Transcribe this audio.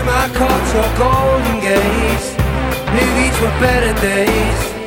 cinema, courts or Golden Gates, knew these were better days.